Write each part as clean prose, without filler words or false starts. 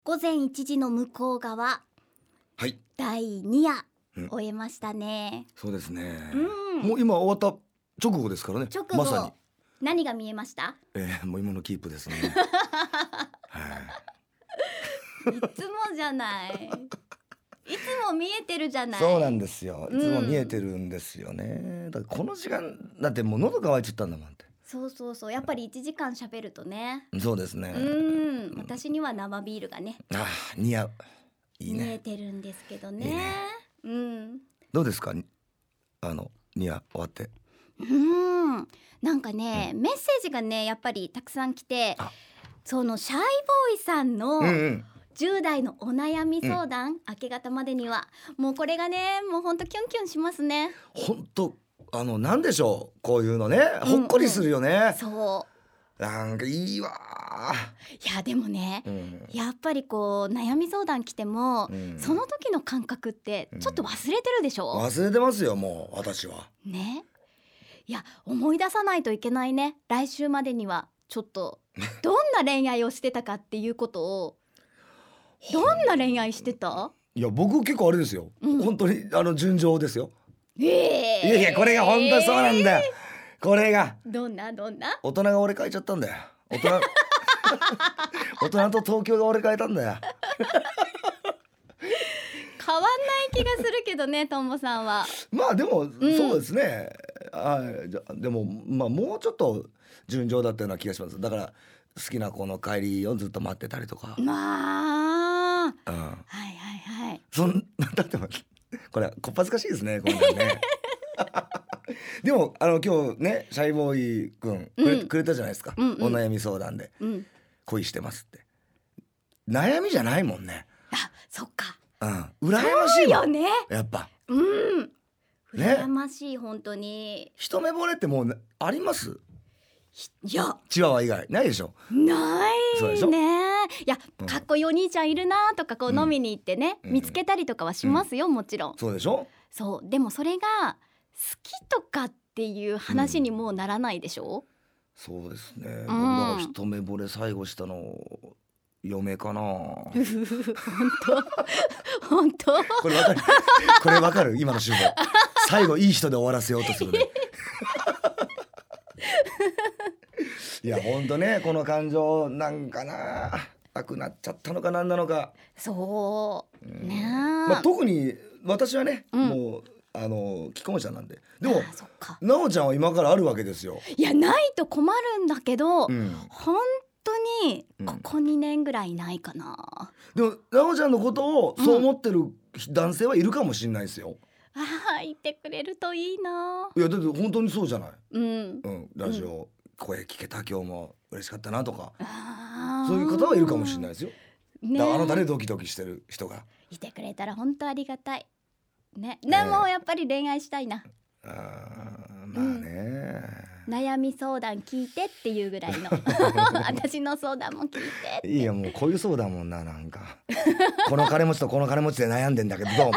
午前1時の向こう側、 はい、 第2夜、終えましたね。 そうですね、 うん、 もう今終わった直後ですからね。 直後、 まさ何が見えました？ に、もう今のキープですね。 いつもじゃないいつも見えてるじゃない。 そうなんですよ、いつも見えてるんですよね、だからこの時間だってもう喉乾いちゃったんだもんって。 そうやっぱり1時間喋るとね。 そうですね、 私には生ビールがね、 似合う、いいね、 見えてるんですけどね。 いいね、どうですか、ニア終わって。 なんかね、メッセージがねやっぱりたくさん来て、そのシャイボーイさんの10代のお悩み相談、明け方までにはもうこれがね、もうほんとキュンキュンしますね。 ほんとなんでしょう、こういうのね、ほっこりするよね、 そうなんかいいわ。 いやでもね、やっぱりこう悩み相談来ても、その時の感覚ってちょっと忘れてるでしょ。 忘れてますよ、もう私はね。いや思い出さないといけないね。来週までにはちょっとどんな恋愛をしてたかっていうことをどんな恋愛してた？ いや僕結構あれですよ、本当に純情ですよ。 いやこれが本当そうなんだよ、これがどんな大人が俺変えちゃったんだよ、大人と東京が俺変えたんだよ。 変わんない気がするけどね、ともさんは。 まあでも、そうですね、でもまあもうちょっと純情だったような気がします。だから好きな子の帰りをずっと待ってたりとか、 はいそんだってこれこっぱずかしいですね、これね。でも今日ねシャイボーイくんくれたじゃないですか、お悩み相談で、恋してますって。悩みじゃないもんね。 そっか、 羨ましいもんよね、 やっぱ。 羨ましい、本当に。 一目惚れってもうあります？ いやチワワ以外ないでしょ。 ないね。いや、かっこいいお兄ちゃんいるなとか、こう飲みに行ってね、見つけたりとかはしますよ、もちろん。 そうでしょ。 そう、でもそれが好きとかっていう話にもうならないでしょ。 そうですね、僕だから一目惚れ最後したの嫁かな。本当これわかる今の手法。最後いい人で終わらせようとするね。いや本当ね、この感情なんかなくなっちゃったのかなんなのか。 そうね、 特に私はね、もう既婚者なんで。でもなおちゃんは今からあるわけですよ。 いやないと困るんだけど、本当にここ2年ぐらいないかな。 でもなおちゃんのことをそう思ってる男性はいるかもしれないですよ。 言ってくれるといいな。 いやだって本当にそうじゃない。ラジオ声聞けた今日も嬉しかったなとか、そういう方はいるかもしれないですよ。あなたでドキドキしてる人がいてくれたら本当ありがたいね。でもやっぱり恋愛したいな。 まあね、 悩み相談聞いてっていうぐらいの私の相談も聞いてって。 いいよ、もうこういう相談もんな、なんかこの金持ちとこの金持ちで悩んでんだけどどうも。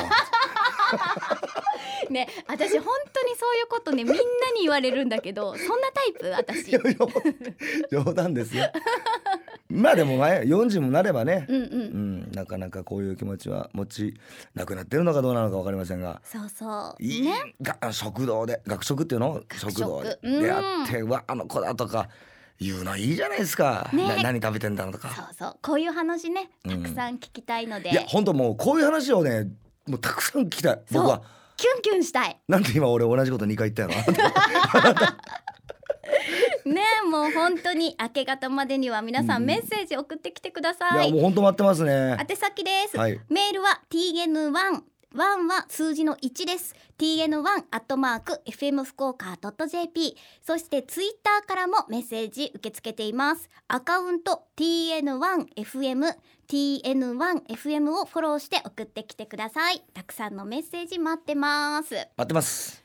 ね、私本当にそういうことね、みんなに言われるんだけど、そんなタイプ私。 冗談ですよ。まあでも40もなればね、なかなかこういう気持ちは持ちなくなってるのかどうなのか分かりませんが、 そういいね、食堂で学食っていうの、食堂で出会って、あの子だとか言うのいいじゃないですか、何食べてんだろうとか。 こういう話ね、たくさん聞きたいので、 いや本当もうこういう話をね、もうたくさん聞きたい。僕はキュンキュンしたい。 なんで今俺同じこと2回言ったよね、もう本当に明け方までには皆さんメッセージ送ってきてください。 いやもう本当待ってますね。 宛先です、メールは TN1 は数字の1です。 TN1@FM 福岡 .jp、 そしてツイッターからもメッセージ受け付けています。アカウント TN1FM をフォローして送ってきてください。たくさんのメッセージ待ってます。 待ってます。